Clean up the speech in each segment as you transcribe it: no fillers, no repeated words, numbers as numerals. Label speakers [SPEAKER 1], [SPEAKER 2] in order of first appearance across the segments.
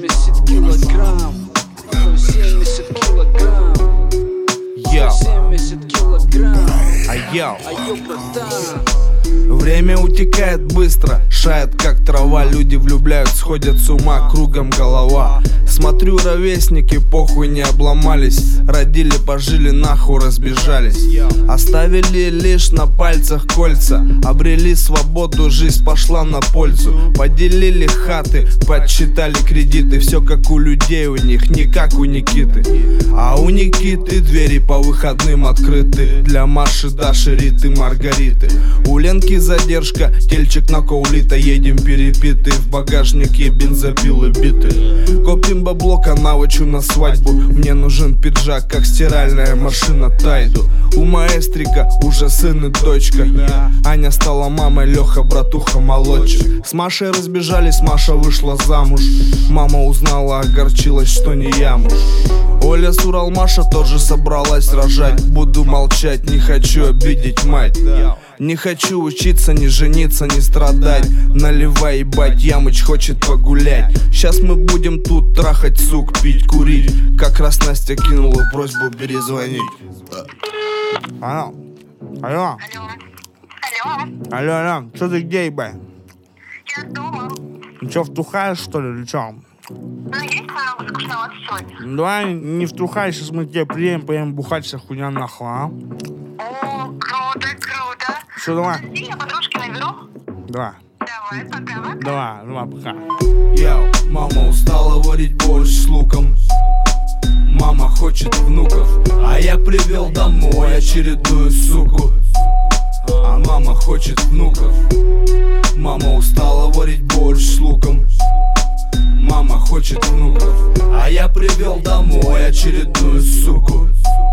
[SPEAKER 1] 170 килограмм. 170 килограмм. 170 килограмм.
[SPEAKER 2] Айо,
[SPEAKER 1] братан.
[SPEAKER 2] время утекает быстро, шает как трава. Люди влюбляют, сходят с ума, кругом голова. Смотрю, ровесники похуй не обломались. Родили, пожили, нахуй разбежались. Оставили лишь на пальцах кольца. Обрели свободу, жизнь пошла на пользу. Поделили хаты, подсчитали кредиты. Все как у людей у них, не как у Никиты. А у Никиты двери по выходным открыты. Для Маши, Даши, Риты, Маргариты. У Ленки задержка, тельчик на коулита. Едем перепитые, в багажнике бензопилы биты. Копим бабло, канавочу на свадьбу. Мне нужен пиджак, как стиральная машина Тайду. У маэстрика уже сын и дочка. Аня стала мамой, Леха братуха молодчик. С Машей разбежались, Маша вышла замуж. Мама узнала, огорчилась, что не я муж. Оля с Уралмаша тоже собралась рожать. Буду молчать, не хочу обидеть мать. Не хочу учиться, не жениться, не страдать. Наливай, ебать, Ямыч хочет погулять. Сейчас мы будем тут трахать, сук, пить, курить. Как раз Настя кинула просьбу перезвонить. Алло. Алло. Алло, что ты где, ебать?
[SPEAKER 3] Я дома.
[SPEAKER 2] Ну что, втухаешь, что ли, или что?
[SPEAKER 3] Ну, есть немного скучновато сегодня.
[SPEAKER 2] Давай не втухай, сейчас мы к тебе приедем, поедем бухать, вся хуйня нахуй, а?
[SPEAKER 3] О, круто, круто.
[SPEAKER 2] Что, давай?
[SPEAKER 3] Подожди, я подружки наберу.
[SPEAKER 2] Давай.
[SPEAKER 3] Давай, пока.
[SPEAKER 2] Давай, пока. Йоу, мама устала варить борщ с луком. Мама хочет внуков, а я привел домой очередную суку. А мама хочет внуков. Мама устала варить борщ с луком. Мама хочет внуков, а я привел домой очередную суку.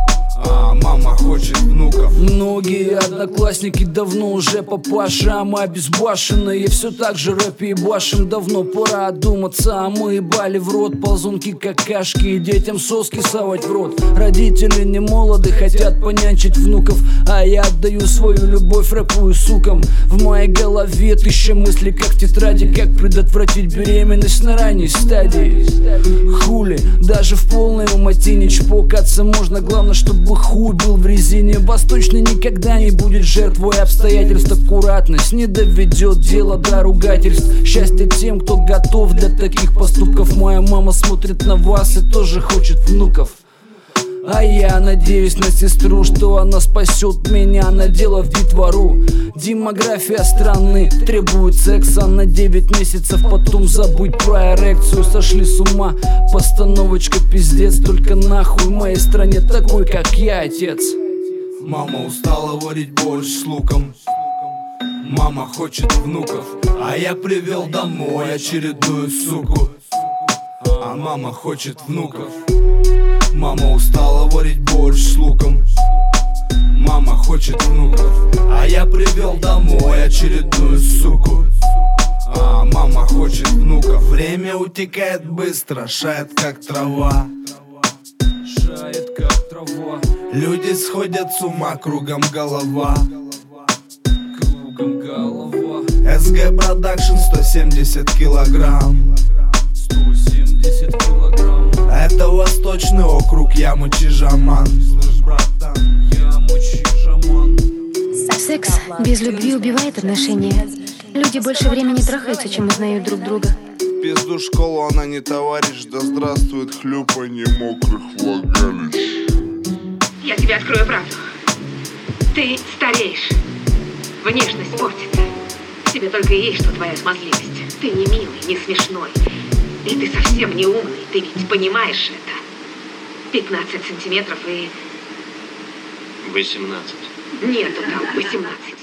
[SPEAKER 2] А мама хочет внуков.
[SPEAKER 1] Многие одноклассники давно уже папаши, а мы обезбашенные все так же рэп ебашим. Давно пора одуматься, а мы ебали в рот ползунки какашки и детям соски совать в рот. Родители не молоды, хотят понянчить внуков, а я отдаю свою любовь рэпу и сукам. В моей голове тысяча мыслей, как в тетради. Как предотвратить беременность на ранней стадии. Хули, даже в полной умоте не чпокаться можно. Главное, чтобы хуй был в резине. Восточный никогда не будет жертвой обстоятельств. Аккуратность не доведет дело до ругательств. Счастье тем, кто готов для таких поступков. Моя мама смотрит на вас и тоже хочет внуков. А я надеюсь на сестру, что она спасет меня, наделав детвору. Демография страны требует секса на 9 месяцев, потом забыть про эрекцию. Сошли с ума, постановочка пиздец. Только нахуй в моей стране такой, как я, отец.
[SPEAKER 2] Мама устала варить борщ с луком. Мама хочет внуков, а я привел домой очередную суку. А мама хочет внуков. Мама устала варить борщ с луком. Мама хочет внуков, а я привел домой очередную суку. А мама хочет внуков. Время утекает быстро, шает как трава.
[SPEAKER 1] Шает как трава.
[SPEAKER 2] Люди сходят с ума, кругом голова.
[SPEAKER 1] Кругом голова.
[SPEAKER 2] СГ Продакшн 170 килограмм.
[SPEAKER 1] 170 килограмм.
[SPEAKER 2] Это Восточный округ, Ямыч и Жаман. Слышь, братан,
[SPEAKER 1] Ямыч и Жаман.
[SPEAKER 4] Секс без любви убивает отношения. Люди больше времени трахаются, чем узнают друг друга.
[SPEAKER 5] Пизду школу, она не товарищ. Да здравствует хлюпанье мокрых влагалищ.
[SPEAKER 6] Я тебе открою правду. Ты стареешь. Внешность портится. Тебе только и есть, что твоя смазливость. Ты не милый, не смешной. И ты совсем не умный. Ты ведь понимаешь это. 15 сантиметров и...
[SPEAKER 7] 18.
[SPEAKER 6] Нету там 18.